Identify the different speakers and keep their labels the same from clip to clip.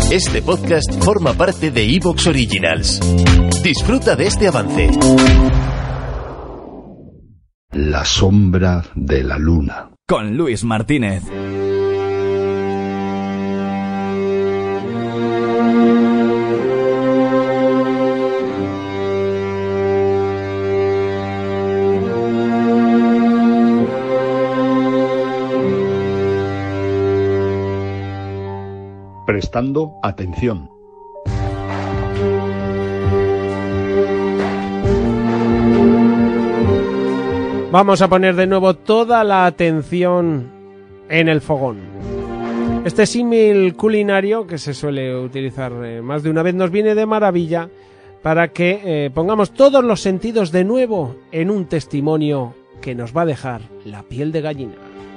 Speaker 1: Este podcast forma parte de Evox Originals. Disfruta de este avance.
Speaker 2: La sombra de la luna.
Speaker 3: Con Luis Martínez.
Speaker 2: Prestando atención.
Speaker 4: Vamos a poner de nuevo toda la atención en el fogón. Este símil culinario que se suele utilizar más de una vez nos viene de maravilla para que pongamos todos los sentidos de nuevo en un testimonio que nos va a dejar la piel de gallina.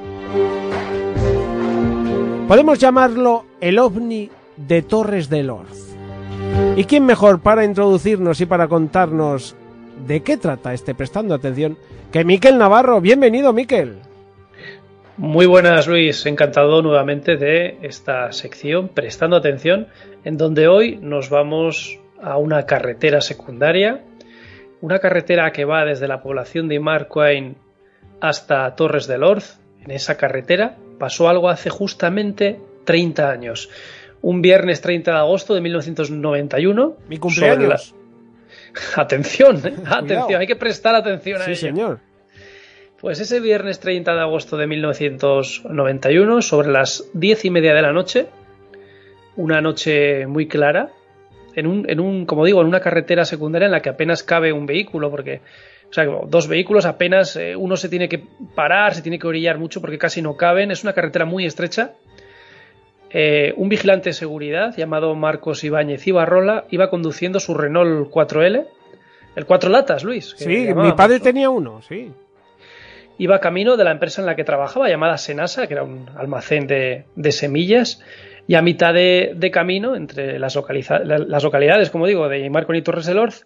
Speaker 4: Podemos llamarlo el ovni de Torres del Orz. ¿Y quién mejor para introducirnos y para contarnos de qué trata este Prestando Atención que Miquel Navarro? Bienvenido, Miquel.
Speaker 5: Muy buenas, Luis. Encantado nuevamente de esta sección Prestando Atención, en donde hoy nos vamos a una carretera secundaria, una carretera que va desde la población de Imarcoain hasta Torres del Orz. En esa carretera pasó algo hace justamente 30 años. Un viernes 30 de agosto de 1991.
Speaker 4: Mi cumpleaños.
Speaker 5: Atención, atención, hay que prestar atención a ello.
Speaker 4: Sí, señor.
Speaker 5: Pues ese viernes 30 de agosto de 1991, sobre las 10:30 de la noche, una noche muy clara, como digo, en una carretera secundaria en la que apenas cabe un vehículo, porque, o sea, dos vehículos apenas, uno se tiene que parar, se tiene que orillar mucho porque casi no caben, es una carretera muy estrecha. Un vigilante de seguridad llamado Marcos Ibáñez Ibarrola iba conduciendo su Renault 4L, el 4 latas, Luis.
Speaker 4: Sí, mi padre tenía uno, sí.
Speaker 5: Iba camino de la empresa en la que trabajaba, llamada Senasa, que era un almacén de semillas, y a mitad de camino, entre las localidades, como digo, de Imarcoain y Torres del Orz,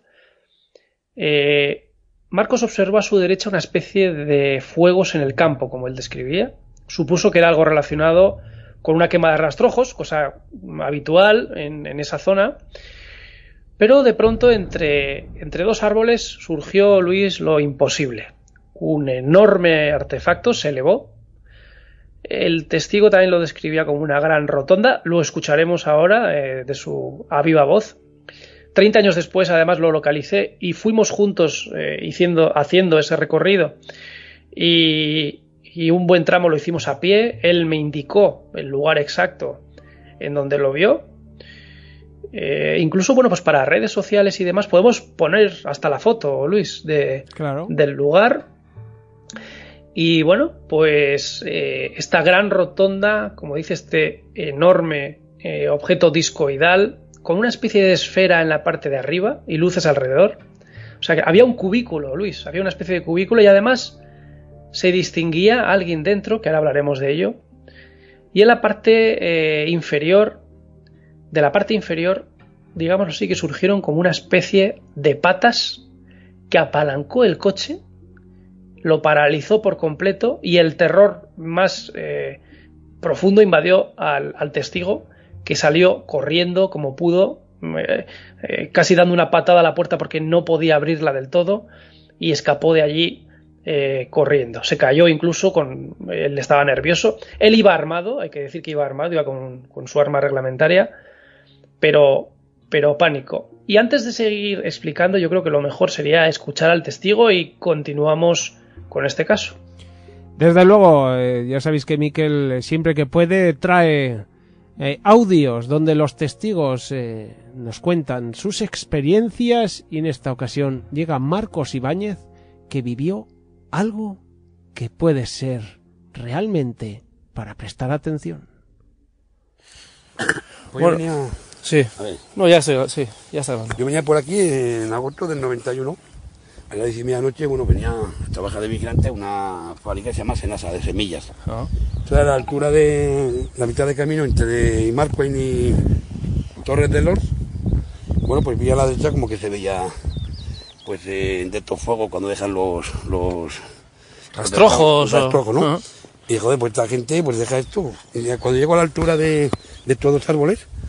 Speaker 5: Marcos observó a su derecha una especie de fuegos en el campo, como él describía. Supuso que era algo relacionado con una quema de rastrojos, cosa habitual en esa zona. Pero de pronto entre dos árboles surgió, Luis, lo imposible. Un enorme artefacto se elevó. El testigo también lo describía como una gran rotonda. Lo escucharemos ahora de su a viva voz. 30 años después, además, lo localicé y fuimos juntos haciendo ese recorrido. Y un buen tramo lo hicimos a pie. Él me indicó el lugar exacto en donde lo vio. Incluso, bueno, pues para redes sociales y demás podemos poner hasta la foto, Luis, del lugar. Y bueno, pues esta gran rotonda, como dice, este enorme objeto discoidal, con una especie de esfera en la parte de arriba y luces alrededor. O sea que había un cubículo, Luis, había una especie de cubículo y además se distinguía alguien dentro, que ahora hablaremos de ello. Y en la parte inferior, digámoslo así, que surgieron como una especie de patas que apalancó el coche, lo paralizó por completo y el terror más profundo invadió al testigo, que salió corriendo como pudo, casi dando una patada a la puerta porque no podía abrirla del todo, y escapó de allí corriendo. Se cayó incluso, él estaba nervioso. Él iba armado, hay que decir que iba armado, iba con su arma reglamentaria, pero pánico. Y antes de seguir explicando, yo creo que lo mejor sería escuchar al testigo y continuamos con este caso.
Speaker 4: Desde luego, ya sabéis que Miquel siempre que puede trae audios donde los testigos nos cuentan sus experiencias, y en esta ocasión llega Marcos Ibáñez, que vivió algo que puede ser realmente para prestar atención.
Speaker 6: Pues bueno, venía...
Speaker 7: Sí, no, ya sé, sí, ya está.
Speaker 6: Yo venía por aquí en agosto del 91, a las 10:30 de la noche, bueno, venía a trabajar de vigilante a una fábrica que se llama Senasa, de semillas. Entonces, a la altura de la mitad de camino entre Imarcoain y Torres del Orz, bueno, pues vi a la derecha como que se veía, pues, de estos fuegos cuando dejan los
Speaker 7: rastrojos,
Speaker 6: ¿no? Y joder, pues esta gente pues deja esto. Y cuando llego a la altura de estos dos árboles,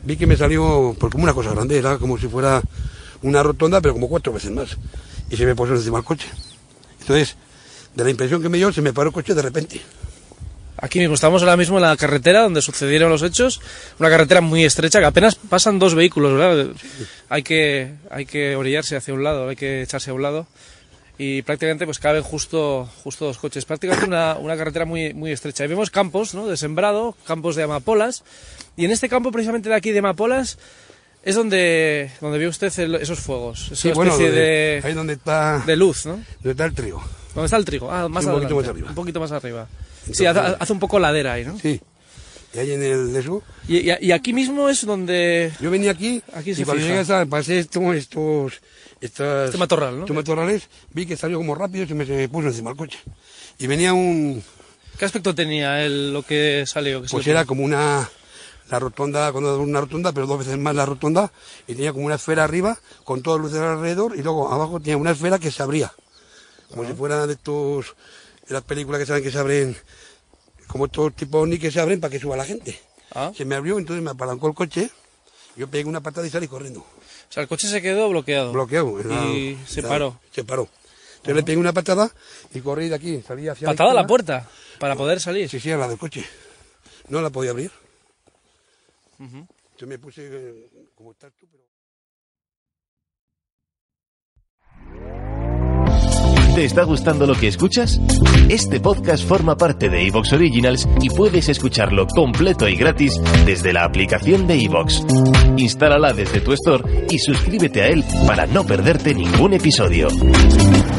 Speaker 6: vi que me salió pues, como una cosa grande, era como si fuera una rotonda, pero como 4 veces más. Y se me puso encima el coche. Entonces, de la impresión que me dio, se me paró el coche de repente.
Speaker 7: Aquí mismo, estamos ahora mismo en la carretera donde sucedieron los hechos, una carretera muy estrecha, que apenas pasan 2 vehículos, ¿verdad? Sí. Hay que orillarse hacia un lado, hay que echarse a un lado, y prácticamente pues caben justo 2 coches, prácticamente una carretera muy estrecha. Y vemos campos, ¿no?, de sembrado, campos de amapolas, y en este campo precisamente de aquí de amapolas es donde vio usted esos fuegos, esa especie
Speaker 6: ahí donde está,
Speaker 7: de luz, ¿no?
Speaker 6: Donde está el trigo.
Speaker 7: ¿Dónde está el trigo? Ah, más adelante, un poquito más arriba.
Speaker 6: Entonces,
Speaker 7: sí, hace un poco ladera ahí, ¿no?
Speaker 6: Sí. Y ahí en el de eso.
Speaker 7: Y aquí mismo es donde...
Speaker 6: Yo venía aquí y cuando llegué pasé este
Speaker 7: matorral, ¿no?
Speaker 6: Estos matorrales, vi que salió como rápido y se me puso encima el coche. Y venía
Speaker 7: ¿Qué aspecto tenía lo que salió?
Speaker 6: Pues era como la rotonda, una rotonda, pero 2 veces más la rotonda, y tenía como una esfera arriba, con todas luces alrededor, y luego abajo tenía una esfera que se abría. Como si fuera de las películas que saben que se abren, como estos tipos ovni que se abren para que suba la gente. Se me abrió, entonces me apalancó el coche, yo pegué una patada y salí corriendo.
Speaker 7: O sea, el coche se quedó bloqueado. Y se paró.
Speaker 6: Se paró. Entonces le pegué una patada y corrí de aquí, salí hacia
Speaker 7: ¿Patada a la puerta? ¿Para poder salir?
Speaker 6: Sí, a la del coche. No la podía abrir. Yo me puse como estás tú, pero...
Speaker 1: ¿Te está gustando lo que escuchas? Este podcast forma parte de Evox Originals y puedes escucharlo completo y gratis desde la aplicación de Evox. Instálala desde tu store y suscríbete a él para no perderte ningún episodio.